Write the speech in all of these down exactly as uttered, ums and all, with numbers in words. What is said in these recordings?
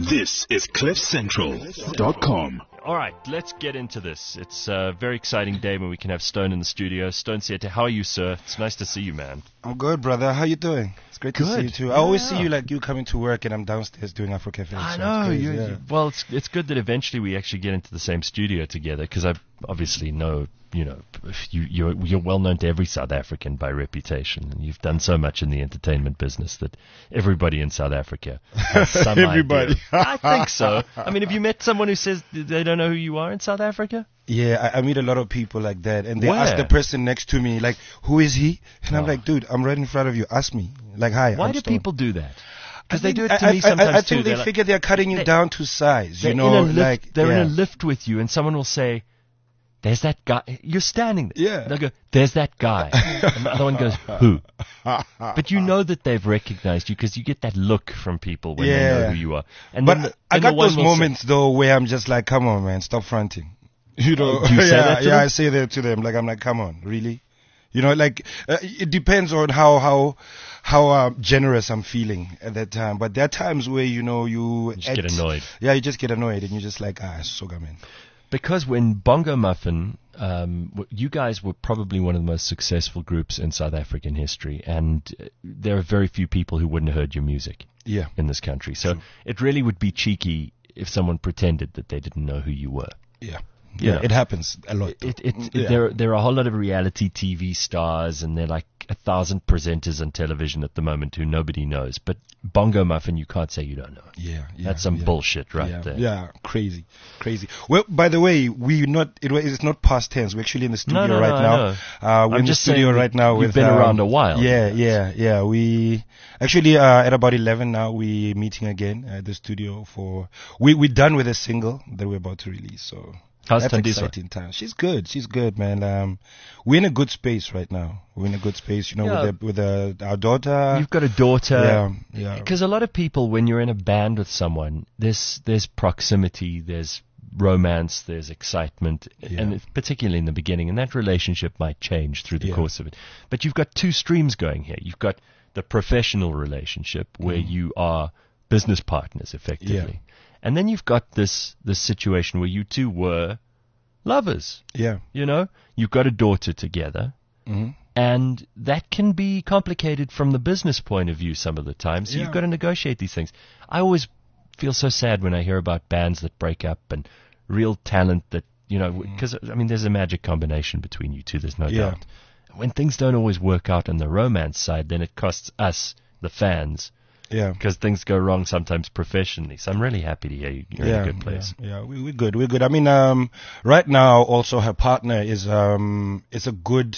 This is cliff central dot com. All right, let's get into this. It's a very exciting day when we can have Stone in the studio. Stone Siete, how are you, sir? It's nice to see you, man. I'm good, brother. How you doing? It's great to Good. see you too. Yeah. I always see you like you coming to work and I'm downstairs doing Afro Cafe. I so know. It's crazy, you, yeah. you, well, it's it's good that eventually we actually get into the same studio together because I obviously know, you know, you, you're, you're well known to every South African by reputation, and you've done so much in the entertainment business that everybody in South Africa has some Everybody. idea. I think so. I mean, have you met someone who says they don't know who you are in South Africa? Yeah, I, I meet a lot of people like that, and they Where? ask the person next to me, like, "Who is he?" And I'm Oh. like, "Dude, I'm right in front of you. Ask me." Like, "Hi." Why I'm do Stone. people do that? I Because they think- do it I- to I, me I- sometimes I, I too. think they They're like- figure they're cutting you they- down to size. They're You know, in a lift, like they're yeah. in a lift with you, and someone will say, "There's that guy." You're standing there. Yeah. They'll go, "There's that guy." And the other one goes, "Who?" But you know that they've recognized you because you get that look from people when they know Yeah. who you are. And But then the, I then got the one those will say- moments though where I'm just like, "Come on, man, stop fronting." You know, Oh, do you say yeah, that to yeah, them? I say that to them. Like, I'm like, "Come on, really?" You know, like uh, it depends on how how how uh, generous I'm feeling at that time. But there are times where you know you, You just get annoyed. Yeah, you just get annoyed, and you're just like, "Ah, soga man." Because when Bongo Muffin, um, w- you guys were probably one of the most successful groups in South African history, and uh, there are very few people who wouldn't have heard your music Yeah, in this country. So True. it really would be cheeky if someone pretended that they didn't know who you were. yeah, Yeah. yeah. It happens a lot. though. It, it, it, Yeah. there, there are a whole lot of reality T V stars, and there are like a thousand presenters on television at the moment who nobody knows. But Bongo Muffin, you can't say you don't know. Yeah, yeah, That's some yeah. bullshit right yeah, there. Yeah, crazy, crazy. Well, by the way, we not it was it's not past tense. We're actually in the studio no, right no, I now. know. Uh, we're I'm in the just studio saying right now you've with been um, around a while. Yeah, yeah, yeah. We actually uh, at about eleven now. We meeting again at the studio for we we're done with a single that we're about to release. So. How's That's Tandiswa? exciting time. She's good. She's good, man. Um, we're in a good space right now. We're in a good space, you know, Yeah. with the, with the, our daughter. You've got a daughter. yeah, yeah. Because a lot of people, when you're in a band with someone, there's there's proximity, there's romance, there's excitement, Yeah. and it's particularly in the beginning, and that relationship might change through the Yeah. course of it. But you've got two streams going here. You've got the professional relationship where Mm. you are business partners, effectively, and then you've got this this situation where you two were lovers. Yeah. You know, you've got a daughter together. hmm And that can be complicated from the business point of view some of the time. So Yeah. you've got to negotiate these things. I always feel so sad when I hear about bands that break up and real talent that, you know, because, I mean, there's a magic combination between you two, there's no Yeah. doubt. When things don't always work out on the romance side, then it costs us, the fans, Yeah. because things go wrong sometimes professionally. So I'm really happy to hear you- you're yeah, in a good place. Yeah, yeah. We, we're good. We're good. I mean, um, right now, also her partner is um, is a good,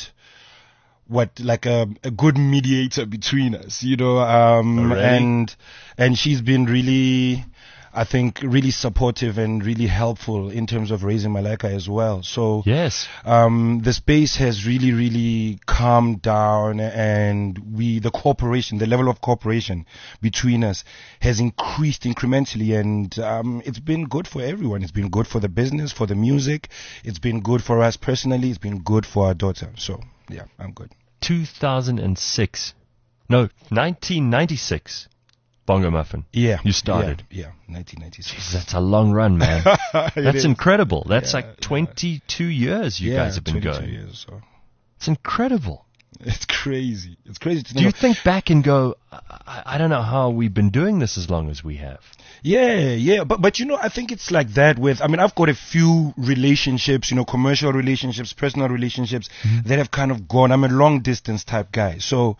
what like a a good mediator between us, you know. Um, Oh, really? and and she's been really, I think, really supportive and really helpful in terms of raising Malika as well. So Yes. um, the space has really, really calmed down, and we, the cooperation, the level of cooperation between us has increased incrementally, and um, it's been good for everyone. It's been good for the business, for the music. It's been good for us personally. It's been good for our daughter. So yeah, I'm good. two thousand six. No, nineteen ninety-six. Bongo Muffin. Yeah, You started. Yeah, yeah nineteen ninety-six. That's a long run, man. It That's is. incredible. That's Yeah, like twenty-two years you yeah, guys have been twenty-two going. Years, so. It's incredible. It's crazy. It's crazy to Do you know. think back and go, I, I don't know how we've been doing this as long as we have? Yeah, yeah, but but you know, I think it's like that with. I mean, I've got a few relationships, you know, commercial relationships, personal relationships that have kind of gone. I'm a long distance type guy, so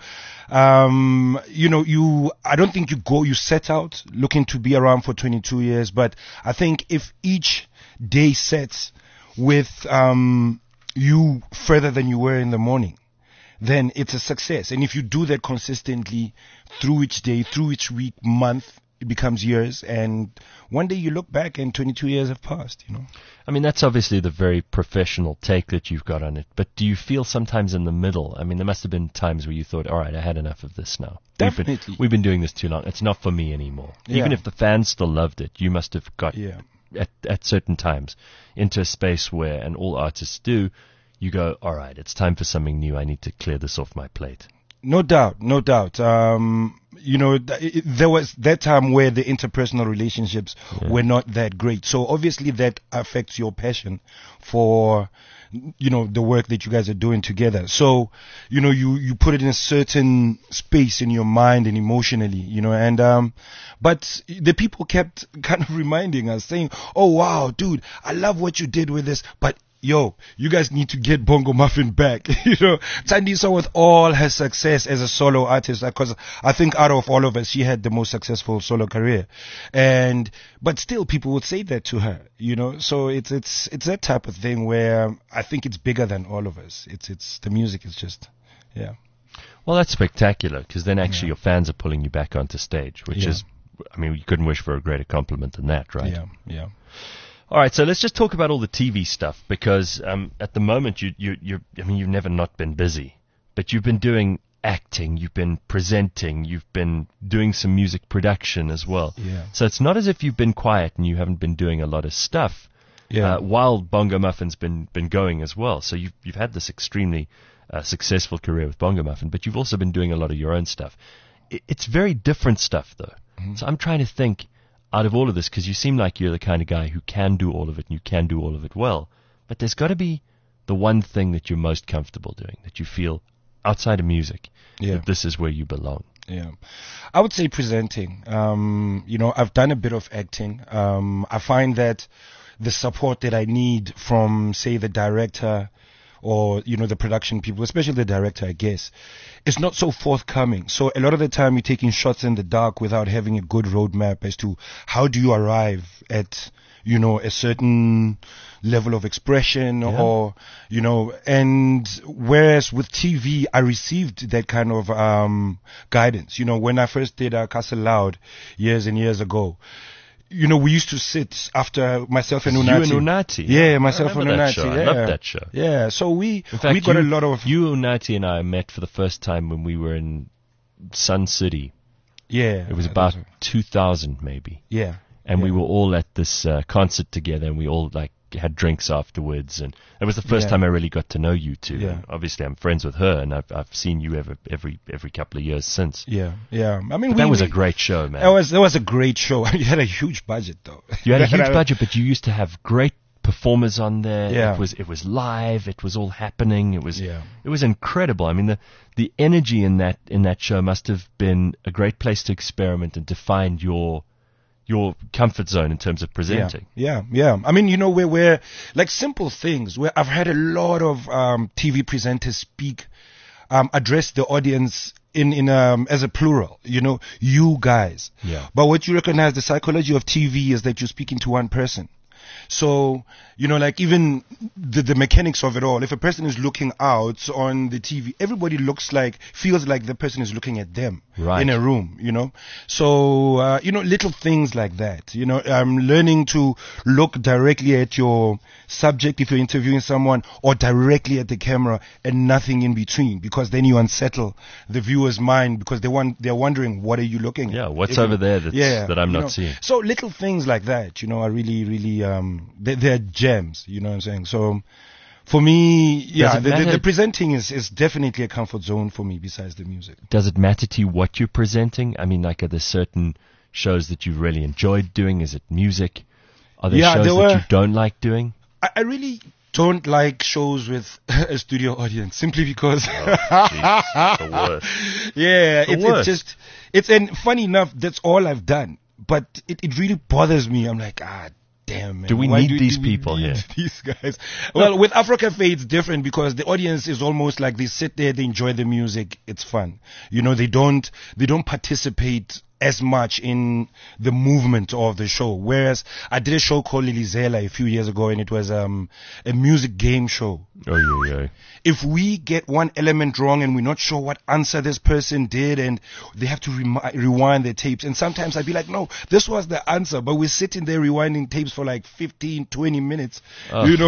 um, you know, you. I don't think you go. You set out looking to be around for twenty-two years, but I think if each day sets with um you further than you were in the morning, then it's a success. And if you do that consistently through each day, through each week, month, it becomes years. And one day you look back and twenty-two years have passed, you know. I mean, that's obviously the very professional take that you've got on it. But do you feel sometimes in the middle? I mean, there must have been times where you thought, all right, I had enough of this now. We've been, Definitely. we've been doing this too long. It's not for me anymore. Yeah. Even if the fans still loved it, you must have got Yeah. at, at certain times into a space where, and all artists do, you go, all right, it's time for something new. I need to clear this off my plate. No doubt, no doubt. Um, you know, th- it, there was that time where the interpersonal relationships Yeah. were not that great. So obviously that affects your passion for, you know, the work that you guys are doing together. So, you know, you, you put it in a certain space in your mind and emotionally, you know, and, um, but the people kept kind of reminding us saying, oh wow, dude, I love what you did with this, but yo, you guys need to get Bongo Muffin back. You know, Thandiso, with all her success as a solo artist, because I think out of all of us, she had the most successful solo career. And, but still people would say that to her, you know, so it's, it's, it's that type of thing where I think it's bigger than all of us. It's, it's, the music is just, yeah. Well, that's spectacular, because then actually Yeah. your fans are pulling you back onto stage, which Yeah. is, I mean, you couldn't wish for a greater compliment than that, right? Yeah, yeah. All right, so let's just talk about all the T V stuff, because um, at the moment, you, you, you, I mean, you've never not been busy, but you've been doing acting, you've been presenting, you've been doing some music production as well. Yeah. So it's not as if you've been quiet and you haven't been doing a lot of stuff. Yeah. Uh, while Bongo Muffin's been been going as well. So you've you've had this extremely uh, successful career with Bongo Muffin, but you've also been doing a lot of your own stuff. It, it's very different stuff, though. Mm-hmm. So I'm trying to think out of all of this, because you seem like you're the kind of guy who can do all of it and you can do all of it well. But there's got to be the one thing that you're most comfortable doing, that you feel outside of music, Yeah. that this is where you belong. Yeah, I would say presenting. Um, you know, I've done a bit of acting. Um, I find that the support that I need from, say, the director or, you know, the production people, especially the director, I guess, is not so forthcoming. So a lot of the time you're taking shots in the dark without having a good roadmap as to how do you arrive at, you know, a certain level of expression Yeah. or, you know, and whereas with T V, I received that kind of, um, guidance. You know, when I first did uh, Castle Loud years and years ago, you know, we used to sit after myself and You Unati. and Unati. Yeah, I myself and remember that Unati. show. I Yeah. loved that show. Yeah, so we, In fact, we got you, a lot of, you, Unati, and I met for the first time when we were in Sun City. yeah. It was I about think so. two thousand, maybe. Yeah. And we Yeah. were all at this uh, concert together, and we all like had drinks afterwards, and it was the first Yeah. time I really got to know you two. Yeah. And obviously, I'm friends with her, and I've I've seen you every every every couple of years since. Yeah, yeah. I mean, But we, that was we, a great show, man. That was that was a great show. You had a huge budget, though. You had a huge budget, but you used to have great performers on there. Yeah. It was it was live. It was all happening. It was Yeah. it was incredible. I mean, the the energy in that in that show must have been a great place to experiment and to find your your comfort zone in terms of presenting. Yeah, yeah, yeah. I mean, you know, where we're like simple things where I've had a lot of um, T V presenters speak, um, address the audience in in um as a plural. You know, you guys. Yeah. But what you recognize, the psychology of T V is that you're speaking to one person. So, you know, like even the, the mechanics of it all, if a person is looking out on the T V, everybody looks like, feels like the person is looking at them Right. in a room, you know. So, uh, you know, little things like that, you know, I'm learning to look directly at your subject if you're interviewing someone or directly at the camera and nothing in between, because then you unsettle the viewer's mind because they want, they're wondering, what are you looking at? Yeah, what's If you- over there that's- that I'm you not know. seeing? So little things like that, you know, are really, really, um, they, they're gems, you know what I'm saying? So for me, yeah, it the, the, matter- the presenting is, is definitely a comfort zone for me besides the music. Does it matter to you what you're presenting? I mean, like, are there certain shows that you've really enjoyed doing? Is it music? Are there Yeah, shows there that were- you don't like doing? I, I really don't like shows with a studio audience simply because Oh, the worst. yeah, The it's, it's worst. just, it's, and funny enough, that's all I've done, but it, it really bothers me. I'm like, ah, damn, man. Do we why need do, these do we people need here? These guys. Well, with Afro Cafe, it's different because the audience is almost like they sit there, they enjoy the music, it's fun. You know, they don't, they don't participate as much in the movement of the show. Whereas I did a show called Lilizela a few years ago, and it was um, a music game show. Oh, yeah, yeah. If we get one element wrong and we're not sure what answer this person did, and they have to remi- rewind their tapes, and sometimes I'd be like, no, this was the answer, but we're sitting there rewinding tapes for like fifteen, twenty minutes, Oh. you know.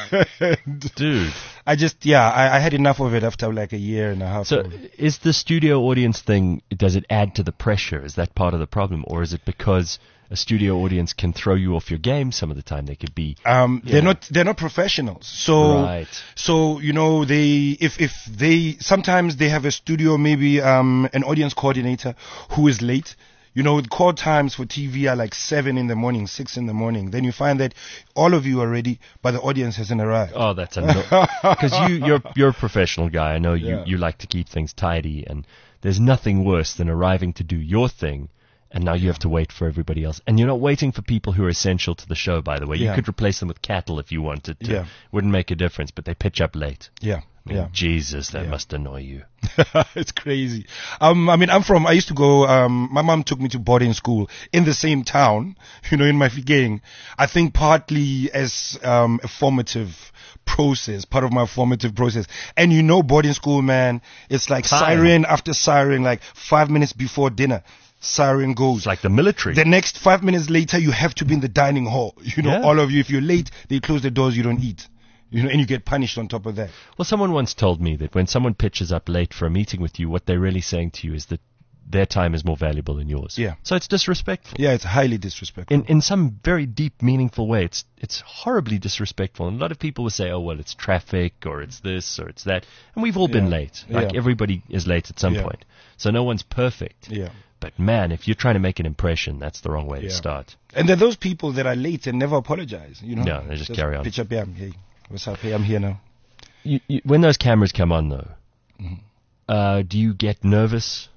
And Dude. I just, yeah, I, I had enough of it after like a year and a half. So of it. is the studio audience thing, does it add to the pressure? Is that that part of the problem, or is it because a studio audience can throw you off your game some of the time? They could be Um, they're know. not they're not professionals. So Right. so you know they if if they sometimes they have a studio, maybe um an audience coordinator who is late. You know, the call times for T V are like seven in the morning, six in the morning. Then you find that all of you are ready, but the audience hasn't arrived. Oh, that's annoying. Because you, you're, you're a professional guy. I know you, Yeah. you like to keep things tidy, and there's nothing worse than arriving to do your thing, and now you have to wait for everybody else. And you're not waiting for people who are essential to the show, by the way. You Yeah. could replace them with cattle if you wanted to. Yeah. Wouldn't make a difference, but they pitch up late. Yeah, I mean, yeah. Jesus, that Yeah. must annoy you. It's crazy. Um, I mean, I'm from, I used to go, um, my mom took me to boarding school in the same town, you know, in Mafikeng. I think partly as, um, a formative process, part of my formative process. And you know, boarding school, man, it's like Time. siren after siren, like five minutes before dinner, siren goes. It's like the military. The next five minutes later, you have to be in the dining hall. You know, Yeah. all of you, if you're late, they close the doors, you don't eat. You know, and you get punished on top of that. Well, someone once told me that when someone pitches up late for a meeting with you, what they're really saying to you is that their time is more valuable than yours. Yeah. So it's disrespectful. Yeah, it's highly disrespectful. In in some very deep, meaningful way, it's it's horribly disrespectful. And a lot of people will say, "Oh, well, it's traffic, or it's this, or it's that," and we've all been Yeah. late. Like Yeah. everybody is late at some Yeah. point, so no one's perfect. Yeah. But man, if you're trying to make an impression, that's the wrong way to Yeah. start. And there are those people that are late and never apologize, you know? No, they just carry on. Pitch up, yeah, hey, what's up? Hey, I'm here now. You, you, when those cameras come on, though, Mm-hmm. uh, do you get nervous?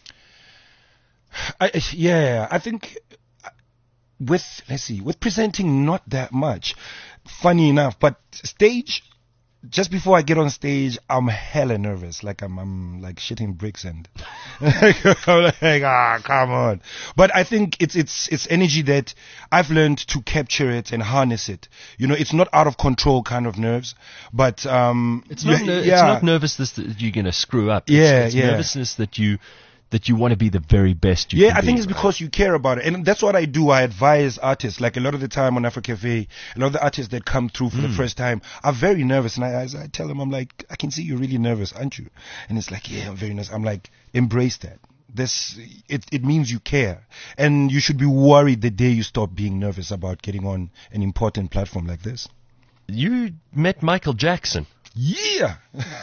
I, I- yeah, I think uh, with, let's see, with presenting, not that much. Funny enough, but stage, just before I get on stage, I'm hella nervous. Like I'm, I'm like shitting bricks and I'm like, ah, come on. But I think it's, it's, it's energy that I've learned to capture it and harness it. You know, it's not out of control kind of nerves, but, um, It's not, yeah, ner- yeah. it's not nervousness that you're going to screw up. It's, Yeah, it's yeah. nervousness that you that you want to be the very best you Yeah, can I think be, it's right? because you care about it. And that's what I do. I advise artists. Like a lot of the time on Afro Cafe, a lot of the artists that come through for Hmm. the first time are very nervous. And I, as I tell them, I'm like, I can see you're really nervous, aren't you? And it's like, yeah, I'm very nervous. I'm like, embrace that. This, it, it means you care. And you should be worried the day you stop being nervous about getting on an important platform like this. You met Michael Jackson. Yeah.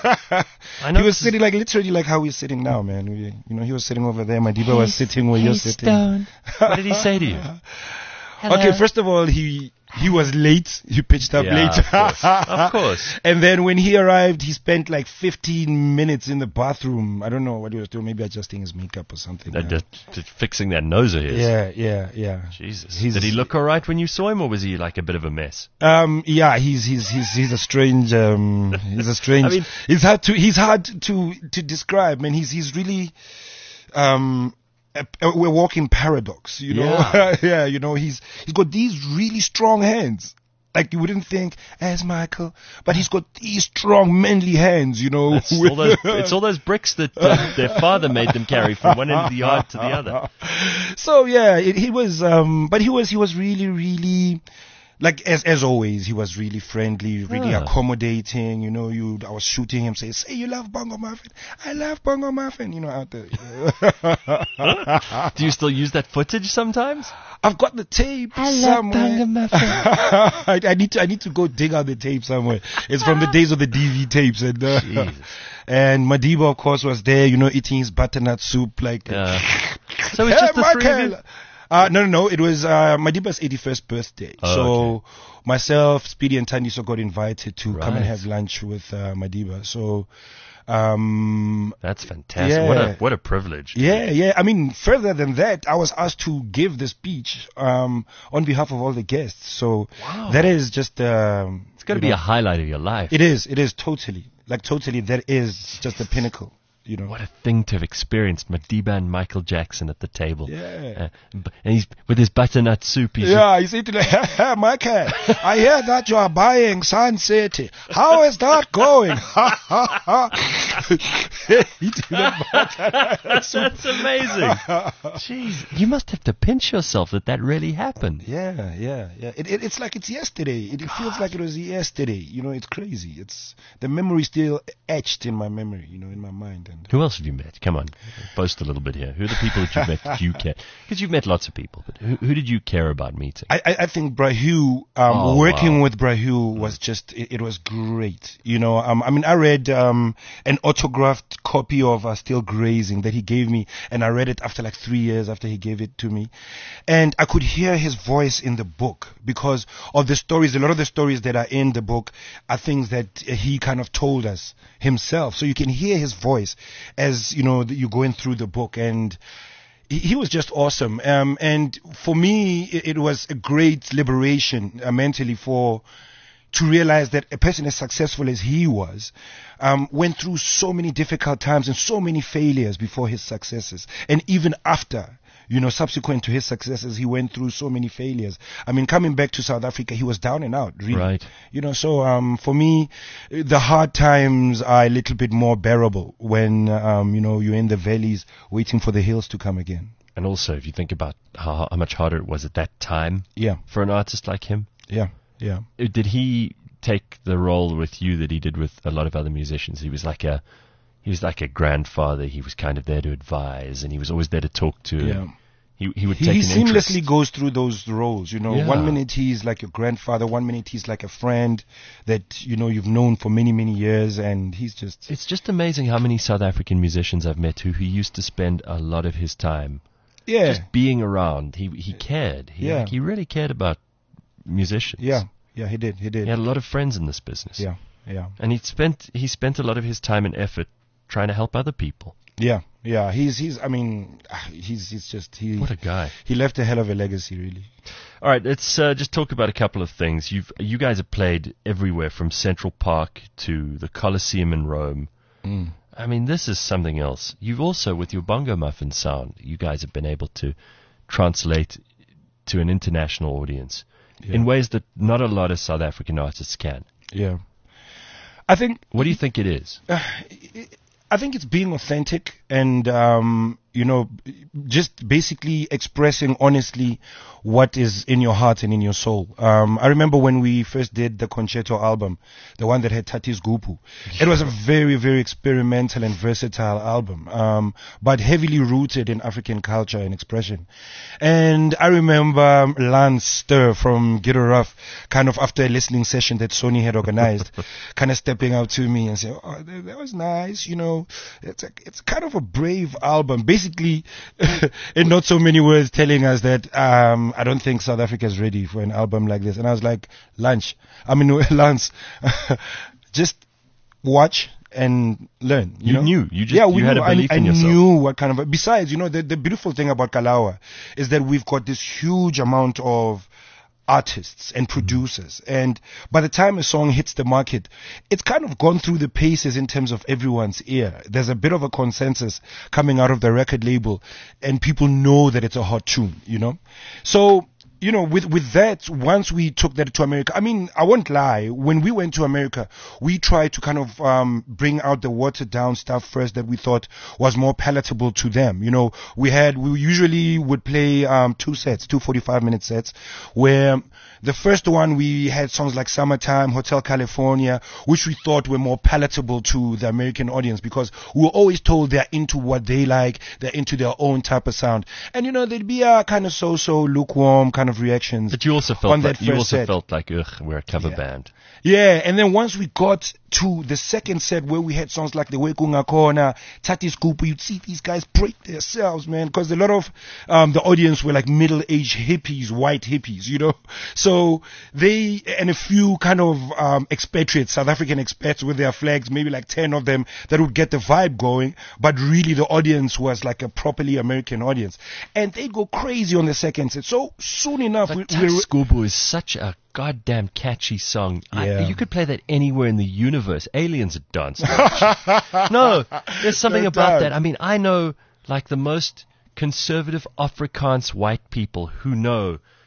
I know He was this is- sitting like literally like how we're sitting now, man. We, you know, he was sitting over there. Madiba was sitting where you're sitting. What did he say to you? Okay, first of all, he he was late. He pitched up Yeah, late. of course. Of course. And then when he arrived, he spent like fifteen minutes in the bathroom. I don't know what he was doing. Maybe adjusting his makeup or something. Uh, man. just, just fixing that nose of his. Yeah, yeah, yeah. Jesus. He's- Did he look all right when you saw him, or was he like a bit of a mess? Um, yeah, he's he's he's he's a strange um he's a strange. I mean- he's hard to he's hard to to describe, man. He's he's really um. A, a, we're walking paradox, you know. Yeah. Yeah, you know, he's he's got these really strong hands. Like you wouldn't think as Michael, but he's got these strong manly hands, you know. It's all those, it's all those bricks that uh, their father made them carry from one end of the yard to the other. So yeah, it, he was, um, but he was, he was really, really, like as as always, he was really friendly, really Yeah. accommodating. You know, you I was shooting him, say, "Say you love Bongo Muffin, I love Bongo Muffin." You know, out there. Do you still use that footage sometimes? I've got the tape I love somewhere. Bongo Muffin. I, I need to I need to go dig out the tape somewhere. It's from the days of the D V tapes, and uh, Jesus. and Madiba of course was there, you know, eating his butternut soup like. Yeah. So it's just Hey, the three of you? Michael! Uh, no, no, no. It was uh, Madiba's eighty-first birthday. Oh, so okay. myself, Speedy, and Tandiso got invited to come and Right. have lunch with uh, Madiba. So, um, That's fantastic. Yeah. What a what a privilege. yeah, yeah. I mean, further than that, I was asked to give the speech um, on behalf of all the guests. So Wow. that is just. Um, It's got to you be know, a highlight of your life. It is. It is totally. Like totally. That is just the pinnacle. You know. What a thing to have experienced Madiba and Michael Jackson at the table. Yeah. Uh, b- and he's with his butternut soup. He's Yeah, he's eating like, Michael, I hear that you are buying Sun City. How is that going? Eating the butternut soup. That's amazing. Jeez, you must have to pinch yourself that that really happened. Yeah, yeah, yeah. It, it, it's like it's yesterday. It, it feels like it was yesterday. You know, it's crazy. It's the memory still etched in my memory. You know, in my mind. And Ireland. Who else have you met? Come on, boast a little bit here. Who are the people that you've met that you care? Because you've met lots of people, but who, who did you care about meeting? I, I, I think Brahu, um, Oh, working wow. with Brahu was just, it, it was great. You know, um, I mean, I read um, an autographed copy of uh, Still Grazing that he gave me, and I read it after like three years after he gave it to me. And I could hear his voice in the book because of the stories. A lot of the stories that are in the book are things that he kind of told us himself. So you can hear his voice as, you know, you're going through the book. And he, he was just awesome. Um, and for me, it, it was a great liberation uh, mentally for to realize that a person as successful as he was um, went through so many difficult times and so many failures before his successes. And even after, you know, subsequent to his successes, he went through so many failures. I mean, coming back to South Africa, he was down and out, really. Right. You know, so um, for me, the hard times are a little bit more bearable when, um, you know, you're in the valleys waiting for the hills to come again. And also, if you think about how, how much harder it was at that time Yeah, for an artist like him, yeah, yeah. uh, did he take the role with you that he did with a lot of other musicians? He was like a he was like a grandfather. He was kind of there to advise, and he was always there to talk to. Yeah. He he would He, take he an interest. seamlessly goes through those roles, you know. Yeah. One minute he's like your grandfather, one minute he's like a friend that, you know, you've known for many, many years, and he's just... It's just amazing how many South African musicians I've met who he used to spend a lot of his time Yeah, just being around. He he cared. He, Yeah. like, he really cared about musicians. yeah, yeah, he did, he did. He had a lot of friends in this business. Yeah, yeah, And he spent he spent a lot of his time and effort trying to help other people. yeah, yeah. He's, he's, I mean, ah, he's, he's just, he, What a guy. he left a hell of a legacy, really. All right, let's uh, just talk about a couple of things. You've you guys have played everywhere from Central Park to the Colosseum in Rome. Mm. I mean, this is something else. You've also, with your bongo muffin sound, you guys have been able to translate to an international audience Yeah. in ways that not a lot of South African artists can. Yeah. I think What do you think it is? I think it's being authentic and, um, you know, just basically expressing honestly what is in your heart and in your soul. Um, I remember when we first did the Concerto album, the one that had Tatis Gupu. It was a very, very experimental and versatile album, um, but heavily rooted in African culture and expression. And I remember Lance Stir from Ghetto Rough, kind of after a listening session that Sony had organized, kind of stepping out to me and saying, "Oh, that, that was nice, you know, it's a, it's kind of a brave album." Basically, in not so many words, telling us that um, I don't think South Africa is ready for an album like this. And I was like, lunch. I mean, Lance, just watch and learn. You, You know? knew. You just- yeah, we you had knew. a belief I, in I yourself. knew what kind of. Besides, you know, the, the beautiful thing about Kalawa is that we've got this huge amount of artists and producers, and by the time a song hits the market, it's kind of gone through the paces in terms of everyone's ear. There's a bit of a consensus coming out of the record label, and people know that it's a hot tune, you know. So, you know, with with that, once we took that to America, I mean, I won't lie, when we went to America, we tried to kind of um, bring out the watered down stuff first that we thought was more palatable to them. You know, we had, we usually would play um, two sets, two forty-five minute sets, where the first one we had songs like Summertime, Hotel California, which we thought were more palatable to the American audience because we were always told they're into what they like, they're into their own type of sound. And, you know, there'd be a kind of so-so lukewarm kind of reactions. But you also felt on like that you first also set. felt like ugh, we're a cover Yeah. band. Yeah, and then once we got to the second set where we had songs like the Wekunga Corner, Tatis Gupu, you'd see these guys break themselves, man, because a lot of um, the audience were like middle-aged hippies, white hippies, you know. So they, and a few kind of um, expatriates, South African expats with their flags, maybe like ten of them that would get the vibe going, but really the audience was like a properly American audience. And they'd go crazy on the second set. So soon enough, But we, Touch we Skubu is such a goddamn catchy song. I, Yeah. you could play that anywhere in the universe. Aliens would dance. to it. No, there's something No about doubt. that. I mean, I know like the most conservative Afrikaans white people who know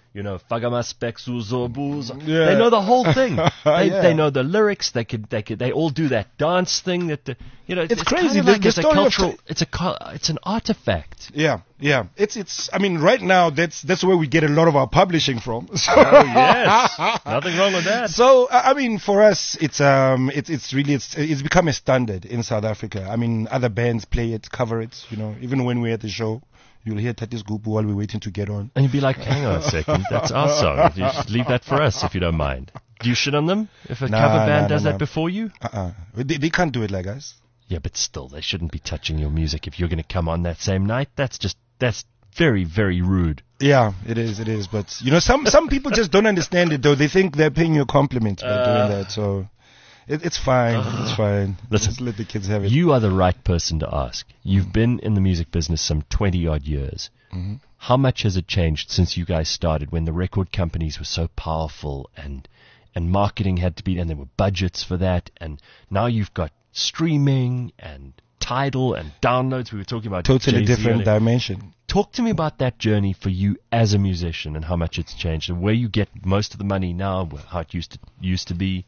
you know, Fagamaspeksuzobuzo. Yeah. They know the whole thing. They, Yeah. they know the lyrics. They could, they could, they all do that dance thing that, the, you know, It's kind crazy. of The- like the it's a story of cultural, t- it's a, cul- it's an artifact. Yeah, yeah. It's it's. I mean, right now that's that's where we get a lot of our publishing from. So, Oh yes, nothing wrong with that. so I I mean, for us, it's um, it's it's really it's it's become a standard in South Africa. I mean, other bands play it, cover it. You know, even when we're at the show, you'll hear Tatis Gupu while we're waiting to get on. And you'd be like, hang on a second, that's our song. You should leave that for us if you don't mind. Do you shit on them if a Nah, cover band nah, does nah, that nah. before you? Uh-uh. They, they can't do it like us. Yeah, but still, they shouldn't be touching your music if you're going to come on that same night. That's just, that's very, very rude. Yeah, it is, it is. But you know, some some people just don't understand it though. They think they're paying you a compliment by Uh. doing that. So it, it's fine. It's fine. Listen, Just let the kids have it. You are the right person to ask. You've been in the music business some twenty odd years. Mm-hmm. How much has it changed since you guys started when the record companies were so powerful and and marketing had to be, and there were budgets for that, and now you've got streaming and Tidal and downloads. We were talking about Totally Jay-Z different earlier. dimension. Talk to me about that journey for you as a musician and how much it's changed and where you get most of the money now, how it used to used to be.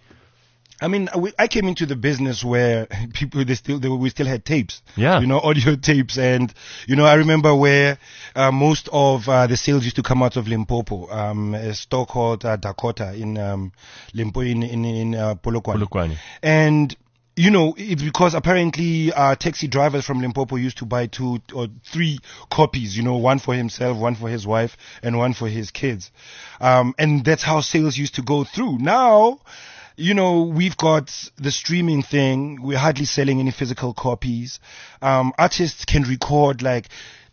I mean, we, I came into the business where people they still they, we still had tapes, Yeah. you know, audio tapes, and you know I remember where uh, most of uh, the sales used to come out of Limpopo, um, a store called uh, Dakota in um, Limpopo in in, in uh, Polokwane. Polokwane. And you know, it's because apparently uh, taxi drivers from Limpopo used to buy two or three copies, you know, one for himself, one for his wife, and one for his kids. Um, and that's how sales used to go through. Now, you know, we've got the streaming thing. We're hardly selling any physical copies. Um, artists can record like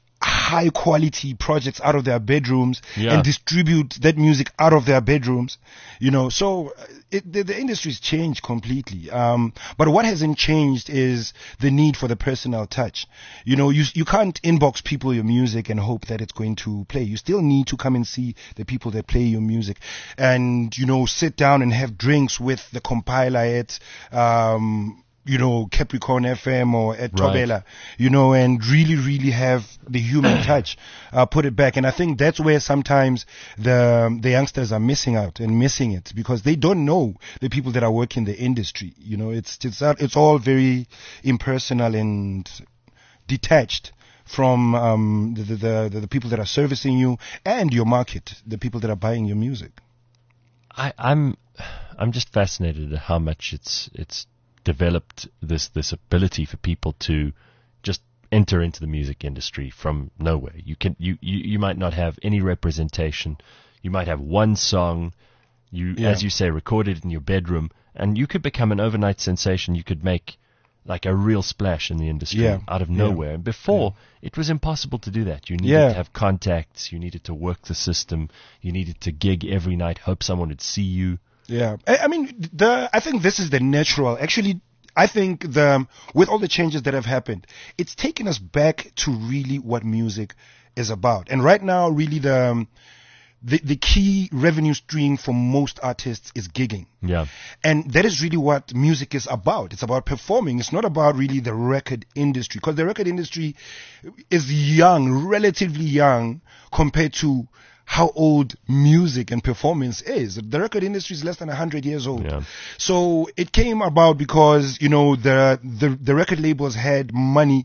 high quality projects out of their bedrooms Yeah. and distribute that music out of their bedrooms, you know, so uh, it, the, the industry's changed completely. Um, but what hasn't changed is the need for the personal touch. You know, you, you can't inbox people your music and hope that it's going to play. You still need to come and see the people that play your music and, you know, sit down and have drinks with the compiler at, um, you know, Capricorn F M or at Right. Tobela, you know, and really, really have the human touch, uh, put it back. And I think that's where sometimes the, the youngsters are missing out and missing it because they don't know the people that are working the industry. You know, it's, it's, it's all very impersonal and detached from, um, the, the, the, the people that are servicing you and your market, the people that are buying your music. I, I'm, I'm just fascinated at how much it's, it's, developed this this ability for people to just enter into the music industry from nowhere. You can you, you, you might not have any representation. You might have one song, you Yeah. as you say, recorded in your bedroom, and you could become an overnight sensation. You could make like a real splash in the industry Yeah. out of Yeah. nowhere. And before it was impossible to do that. You needed Yeah. to have contacts, you needed to work the system, you needed to gig every night, hope someone would see you. Yeah, I, I mean, the I think this is the natural. Actually, I think the with all the changes that have happened, it's taken us back to really what music is about. And right now, really the um, the the key revenue stream for most artists is gigging. Yeah. And that is really what music is about. It's about performing. It's not about really the record industry because the record industry is young, relatively young compared to how old music and performance is. The record industry is less than one hundred years old. Yeah. So it came about because, you know, the, the, the record labels had money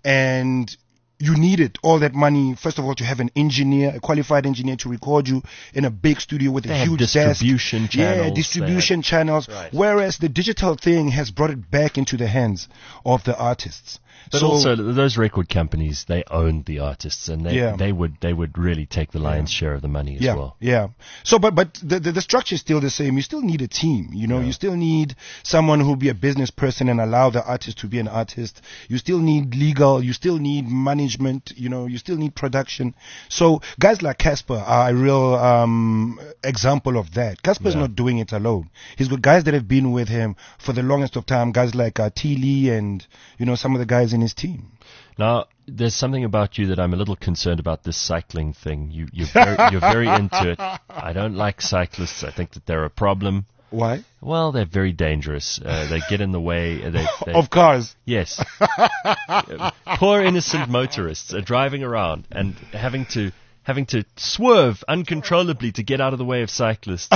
and you needed all that money, first of all, to have an engineer, a qualified engineer to record you in a big studio with They a had huge distribution desk. channels, Yeah, they distribution channels. Right. Whereas the digital thing has brought it back into the hands of the artists. But so, also, those record companies, they owned the artists, and they Yeah. they would they would really take the lion's share of the money as yeah, well. yeah. So, but but the, the the structure is still the same. You still need a team. You know, Yeah. you still need someone who'll be a business person and allow the artist to be an artist. You still need legal. You still need management. You know, you still need production. So, guys like Casper are a real um example of that. Casper's Yeah. not doing it alone. He's got guys that have been with him for the longest of time. Guys like uh, T. Lee and you know some of the guys in his team. Now, there's something about you that I'm a little concerned about, this cycling thing. You, you're very, you're very into it. I don't like cyclists. I think that they're a problem. Why? Well, they're very dangerous. Uh, they get in the way. They, they, Of cars. yes. Poor innocent motorists are driving around and having to having to swerve uncontrollably to get out of the way of cyclists.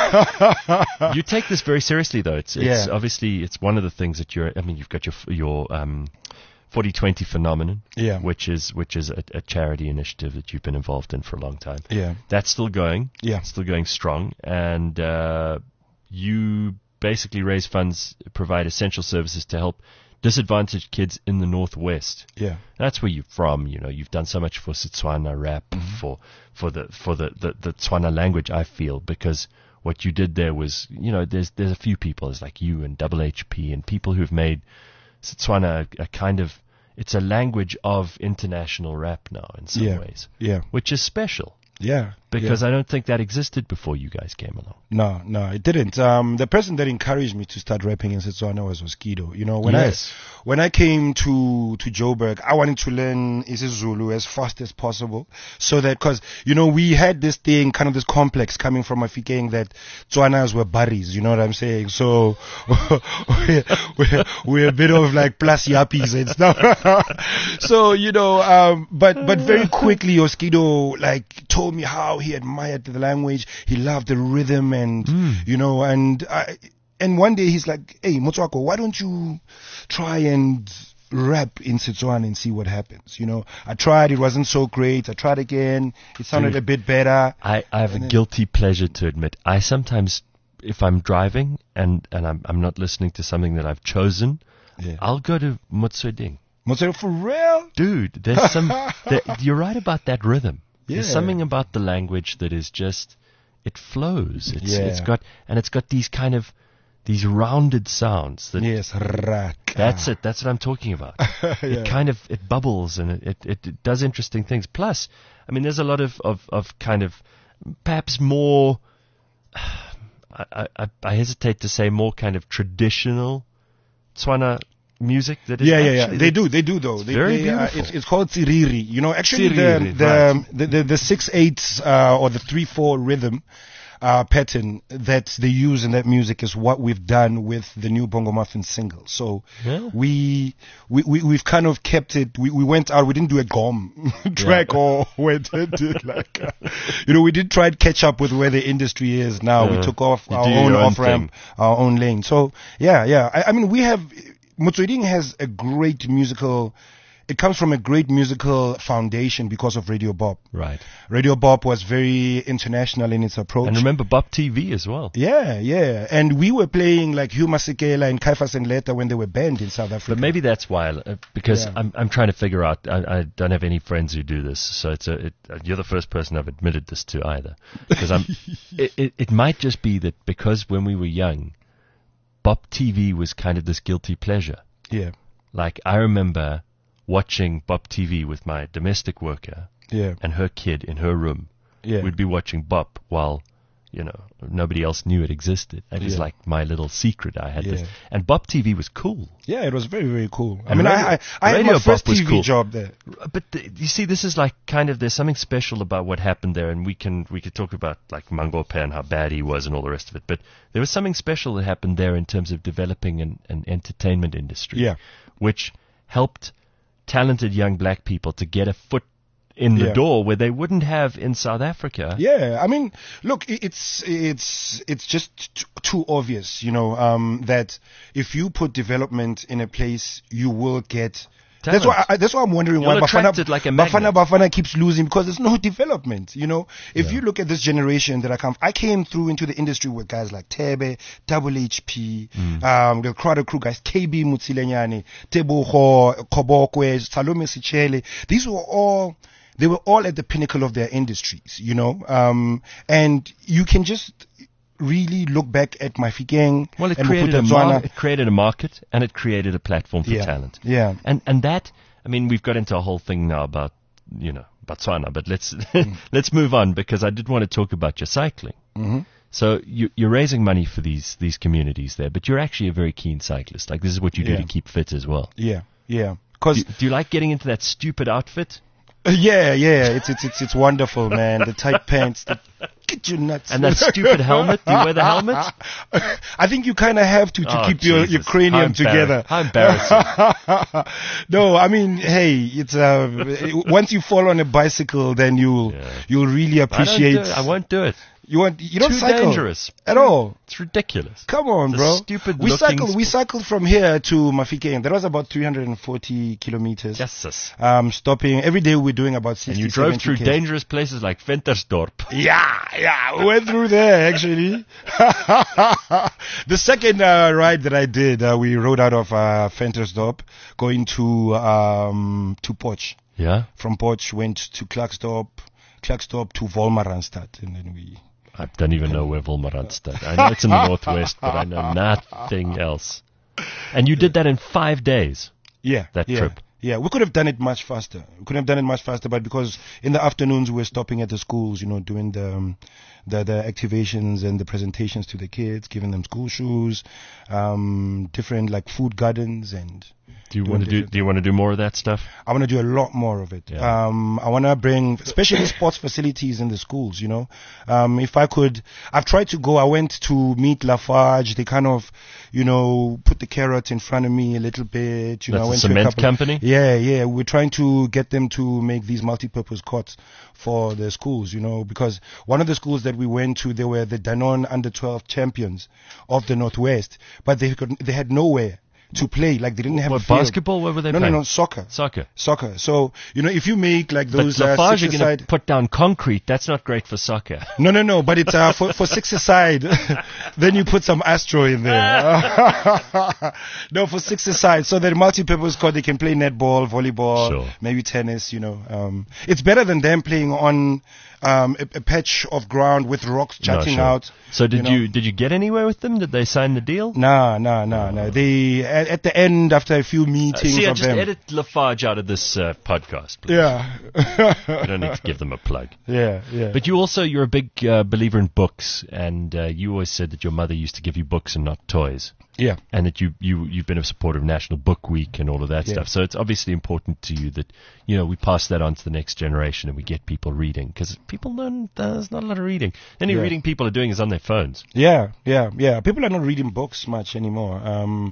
You take this very seriously, though. It's, it's Yeah. obviously it's one of the things that you're. I mean, you've got your your um, forty twenty phenomenon, Yeah. which is which is a, a charity initiative that you've been involved in for a long time. Yeah. That's still going. Yeah. It's still going strong, and uh, you basically raise funds, provide essential services to help disadvantaged kids in the Northwest. Yeah. That's where you're from. You know, you've done so much for Setswana rap, Mm-hmm. for for the for the, the, the Tswana language, I feel, because what you did there was, you know, there's there's a few people, there's like you and Double H P and people who've made Setswana a, a kind of, it's a language of international rap now in some Yeah. ways, Yeah. which is special. Yeah. Because yeah. I don't think that existed before you guys came along. No, no, it didn't. Um, the person that encouraged me to start rapping in Setswana was Oskido. You know, when Yes. I when I came to to Joburg, I wanted to learn isiZulu as fast as possible, so that because you know we had this thing, kind of this complex coming from Mafikeng that Tswanas were buddies. You know what I'm saying? So we're, we're, we're a bit of like plus yappies and stuff. So you know, um, but but very quickly Oskido like told me how he admired the language, he loved the rhythm, and you know, and I, and one day he's like, "Hey, Motswako, why don't you try and rap in Setswana and see what happens?" You know, I tried, it wasn't so great. I tried again, it sounded Dude. a bit better. I, I have a And then- guilty pleasure to admit. I sometimes, if I'm driving and, and I'm, I'm not listening to something that I've chosen, Yeah. I'll go to Motsweding. Motswako, for real? Dude, there's some, there, you're right about that rhythm. There's Yeah. something about the language that is just, it flows. It's, Yeah. it's got, and it's got these kind of, these rounded sounds that, Yes, raka. that's it. That's what I'm talking about. Yeah. It kind of, it bubbles and it, it, it, it does interesting things. Plus, I mean, there's a lot of, of, of kind of, perhaps more, I, I, I hesitate to say more kind of traditional Tswana music that is Yeah, yeah, yeah. actually They do, they do though. They, very they, uh, beautiful. it's, it's called Tsiriri. You know, actually Tsiriri, the, the, right. the, the, the six eights, uh, or the three four rhythm, uh, pattern that they use in that music is what we've done with the new Bongo Muffin single. So Yeah. we, we, we, we've kind of kept it, we, we went out, we didn't do a gom track or went and did like, uh, you know, we did try to catch up with where the industry is now. Yeah. We took off You our do own your own off ramp, our own lane. So yeah, yeah. I, I mean, we have, Motsweding has a great musical, it comes from a great musical foundation because of Radio Bop. Right. Radio Bop was very international in its approach. And remember Bop T V as well. Yeah, yeah. And we were playing like Hugh Masekela and Kaifas and Leta when they were banned in South Africa. But maybe that's why, uh, because Yeah. I'm I'm trying to figure out. I, I don't have any friends who do this, so it's a. It, uh, you're the first person I've admitted this to either, because I'm. it, it it might just be that because when we were young, Bop T V was kind of this guilty pleasure. Yeah, Like I remember watching Bop T V with my domestic worker yeah, and her kid in her room. yeah. We'd be watching Bop while, you know, nobody else knew it existed. It was Yeah. like my little secret. I had this, Yeah. and Bop T V was cool. Yeah, it was very, very cool. I And mean, Radio- I, I, I had Radio my first Bop was T V cool. job there. But th- you see, this is like kind of there's something special about what happened there, and we can we could talk about like Mangope and how bad he was and all the rest of it. But there was something special that happened there in terms of developing an, an entertainment industry, Yeah. which helped talented young black people to get a foot in the Yeah. door where they wouldn't have in South Africa. Yeah, I mean, look, i- it's it's it's just t- too obvious, you know, um, that if you put development in a place, you will get. That's Talent. why I, that's why I'm wondering You'll why attract Bafana, it like a Bafana magnet. Bafana keeps losing because there's no development. You know, if you look at this generation that I come, I came through into the industry with guys like Tebe, Double H P, Mm. um, the Crowder Crew guys, K B Mutsilenyane, Teboho, Kobokwe, Salome Sichele. These were all. They were all at the pinnacle of their industries, you know, um, and you can just really look back at Mafikeng Well, it and created Moputa a mar- Tswana. it created a market and it created a platform for Yeah, talent. yeah. And and that, I mean, we've got into a whole thing now about, you know, Botswana, but let's Mm. let's move on because I did want to talk about your cycling. Mm-hmm. So you, you're raising money for these these communities there, but you're actually a very keen cyclist. Like this is what you do Yeah. to keep fit as well. Yeah, yeah. Do, Because do you like getting into that stupid outfit? Yeah, yeah, it's it's it's it's wonderful, man. The tight pants, the, get you nuts. And that stupid helmet. Do you wear the helmet? I think you kind of have to to Oh, keep your, your Jesus. cranium How embarrass- together. How embarrassing. No, I mean, hey, it's uh, once you fall on a bicycle, then you'll Yeah. you'll really I, don't appreciate. do it. I won't do it. You want you don't Too cycle dangerous. at all. It's ridiculous. Come on, It's a bro. stupid we looking cycled. We sport. cycled from here to Mafikeng. That was about three hundred forty kilometers. Yes, sis. Um, stopping every day. We're doing about sixty. And you drove seventy through K. dangerous places like Ventersdorp. Yeah, yeah, we went through there actually. The second uh, ride that I did, uh, we rode out of uh, Ventersdorp, going to um, to Potch. Yeah? From Potch, went to Klerksdorp, Klerksdorp to Wolmarandstad, and then we. I don't even know where Wolmarandstad. I know it's in the northwest, but I know nothing else. And you did that in five days. Yeah, That yeah, trip. Yeah, we could have done it much faster. We could have done it much faster, but because in the afternoons we were stopping at the schools, you know, doing the um, the, the activations and the presentations to the kids, giving them school shoes, um, different like food gardens, and Do you Doing want to do? different- Do you want to do more of that stuff? I want to do a lot more of it. Yeah. Um, I want to bring, especially sports facilities in the schools, you know. Um, if I could, I've tried to go, I went to meet Lafarge. They kind of, you know, put the carrot in front of me a little bit. You know, I That's a went to cement couple, company? Yeah, yeah. We're trying to get them to make these multi-purpose courts for the schools, you know, because one of the schools that we went to, they were the Danone under twelve champions of the Northwest, but they could, they had nowhere to play. Like they didn't have What, a field. basketball? What were they No, playing? no, no, soccer. Soccer. Soccer. So, you know, if you make like those but uh, Lafarge are going six-a-side... to put down concrete. That's not great for soccer. No, no, no, but it's uh, for, for six-a-side. Then you put some Astro in there. No, for six-a-side. So that multi-purpose court, they can play netball, volleyball, Sure. maybe tennis, you know. Um, it's better than them playing on um, a, a patch of ground with rocks No, jutting sure. out. So did know. you did you get anywhere with them? Did they sign the deal? No, no, no, no. They, at, at the end, after a few Uh, meetings see, I of just them... edit Lafarge out of this uh, podcast. Please. Yeah. You don't need to give them a plug. Yeah, yeah. But you also, you're a big uh, believer in books, and uh, you always said that your mother used to give you books and not toys, yeah. and that you, you, you've been a supporter of National Book Week and all of that Yeah. stuff. So it's obviously important to you that, you know, we pass that on to the next generation and we get people reading, because people don't, there's not a lot of reading. Any Yeah. reading people are doing is on their phones. Yeah, yeah, yeah. People are not reading books much anymore. Um,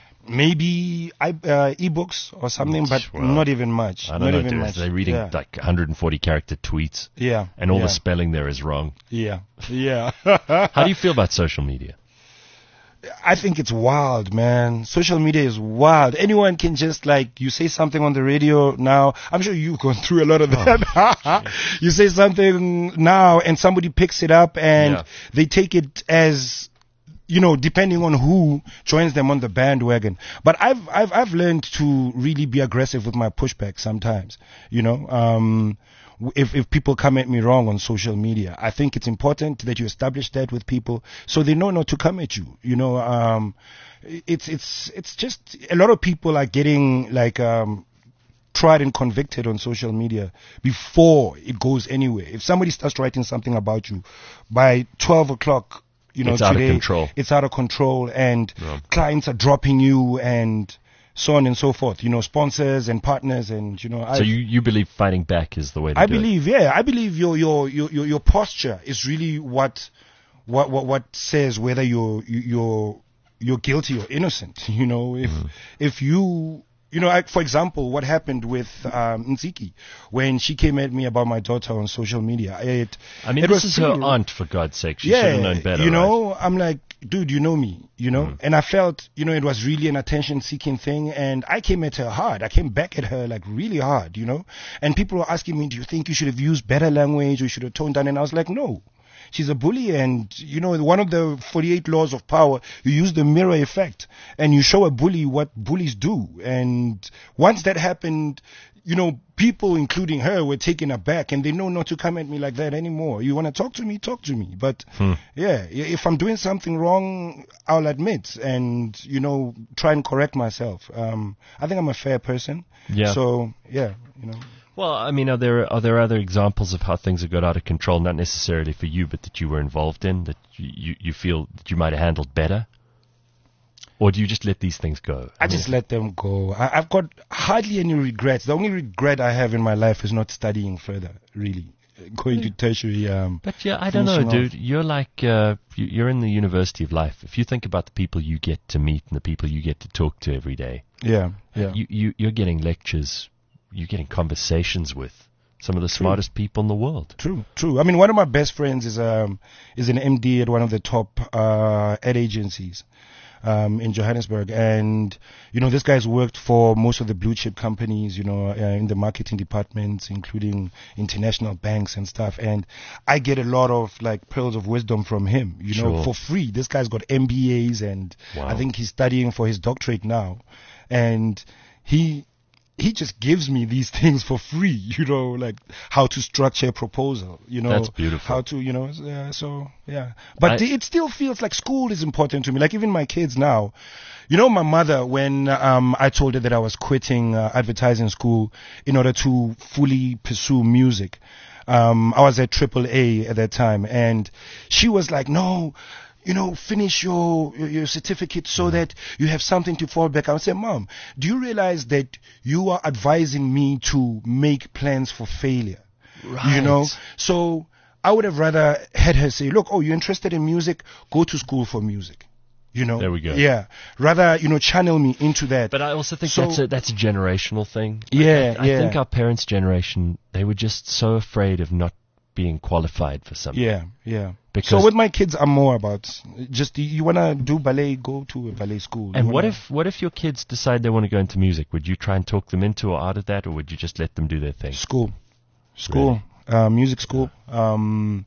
maybe I, uh, e-books or something, but Well, not even much. I don't not know. even They're, much. they're reading yeah. like one hundred forty character tweets, yeah, and all yeah, the spelling there is wrong. yeah, yeah. How do you feel about social media? I think it's wild, man. Social media is wild. Anyone can just like, you say something on the radio now. I'm sure you've gone through a lot of that. You say something now and somebody picks it up and Yeah. they take it as, you know, depending on who joins them on the bandwagon. But I've, I've, I've learned to really be aggressive with my pushback sometimes, you know, um, if, if people come at me wrong on social media. I think it's important that you establish that with people so they know not to come at you. You know, um, it's, it's, it's just a lot of people are getting like, um, tried and convicted on social media before it goes anywhere. If somebody starts writing something about you by twelve o'clock, you know, It's out of today, control. it's out of control and Yeah. clients are dropping you and so on and so forth, you know, sponsors and partners and, you know, I, So you, you believe fighting back is the way to I do it? believe, yeah, I believe your, your, your, your, your posture is really what, what, what, what says whether you're, you're, you're guilty or innocent, you know, if, Mm-hmm. if you, you know, I, for example, what happened with um, Nziki when she came at me about my daughter on social media. It, I mean, it this was is her pretty- aunt, for God's sake. She yeah, should have known better. you right? know, I'm like, dude, you know me, you know, Mm. and I felt, you know, it was really an attention-seeking thing, and I came at her hard. I came back at her like really hard, you know, and people were asking me, do you think you should have used better language or you should have toned down? And I was like, no. She's a bully, and you know, one of the forty-eight laws of power, you use the mirror effect, and you show a bully what bullies do. And once that happened, you know, people, including her, were taken aback, and they know not to come at me like that anymore. You want to talk to me, talk to me. But Hmm. yeah, if I'm doing something wrong, I'll admit, and you know, try and correct myself. Um, I think I'm a fair person. Yeah. So yeah, you know. Well, I mean, are there are there other examples of how things have got out of control, not necessarily for you, but that you were involved in, that you, you feel that you might have handled better? Or do you just let these things go? I, I mean, just let them go. I, I've got hardly any regrets. The only regret I have in my life is not studying further, really. Going to tertiary. Um, but yeah, I don't know, dude. Off. You're like, uh, you're in the university of life. If you think about the people you get to meet and the people you get to talk to every day. Yeah, yeah. You, you, you're getting lectures. You're getting conversations with some of the true. smartest people in the world. True, true. I mean, one of my best friends is um is an M D at one of the top uh, ad agencies. Um, in Johannesburg, and you know this guy's worked for most of the blue chip companies, you know, uh, in the marketing departments, including international banks and stuff. And I get a lot of like pearls of wisdom from him, you sure. know, for free. This guy's got M B As, and wow. I think he's studying for his doctorate now, and he. He just gives me these things for free, you know, like how to structure a proposal, you know. That's beautiful. How to, you know, uh, so, yeah. But I, it still feels like school is important to me. Like even my kids now, you know, my mother, when um, I told her that I was quitting uh, advertising school in order to fully pursue music, um, I was at triple A at that time, and she was like, no, you know, finish your your certificate so that you have something to fall back on. I said, Mom, do you realize that you are advising me to make plans for failure? Right. You know, so I would have rather had her say, look, oh, you're interested in music? Go to school for music. You know, there we go. Yeah, rather, you know, channel me into that. But I also think so, that's a that's a generational thing. Yeah, I, I, yeah. I think our parents' generation, they were just so afraid of not being qualified for something. Yeah, yeah. Because so with my kids, I'm more about just, you want to do ballet, go to a ballet school. And you what wanna... if what if your kids decide they want to go into music? Would you try and talk them into or out of that, or would you just let them do their thing? School. School. Really? Uh, music school. Um,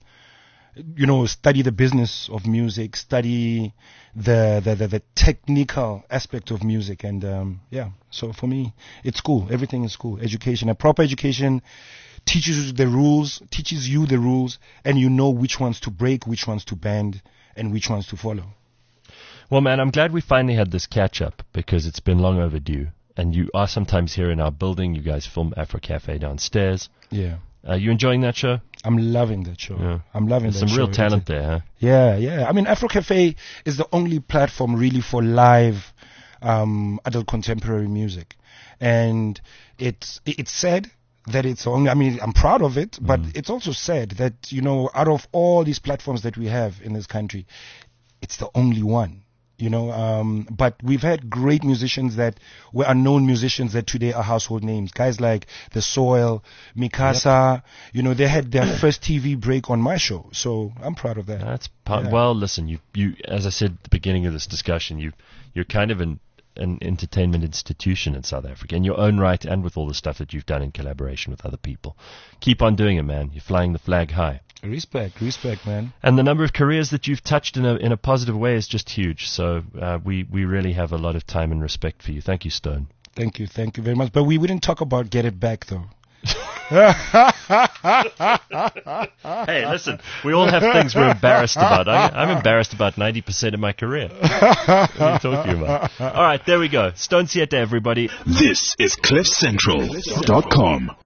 you know, study the business of music, study the the, the, the technical aspect of music. And um, yeah, so for me, it's school. Everything is school. Education. A proper education teaches you the rules, teaches you the rules, and you know which ones to break, which ones to bend, and which ones to follow. Well, man, I'm glad we finally had this catch-up because it's been long overdue. And you are sometimes here in our building. You guys film Afro Cafe downstairs. Yeah. Are you enjoying that show? I'm loving that show. Yeah. I'm loving There's that some show. real talent there, huh? Yeah, yeah. I mean, Afro Cafe is the only platform really for live um, adult contemporary music. And it's it's sad that it's only, I mean, I'm proud of it, but mm. it's also sad that, you know, out of all these platforms that we have in this country, it's the only one, you know, um, but we've had great musicians that were unknown musicians that today are household names. Guys like The Soil, Mikasa, yep. you know, they had their first T V break on my show. So I'm proud of that. That's part, yeah. Well, listen, you, you, as I said at the beginning of this discussion, you, you're kind of an, an entertainment institution in South Africa in your own right, and with all the stuff that you've done in collaboration with other people. Keep on doing it, man. You're flying the flag high. Respect, respect, man. And the number of careers that you've touched in a in a positive way is just huge. So uh, we we really have a lot of time and respect for you. Thank you, Stone. Thank you, thank you very much. But we wouldn't talk about Get It Back, though. Hey, listen, we all have things we're embarrassed about. I, I'm embarrassed about ninety percent of my career. What are you talking about? All right, there we go. Stone Siete, everybody. This is cliff central dot com.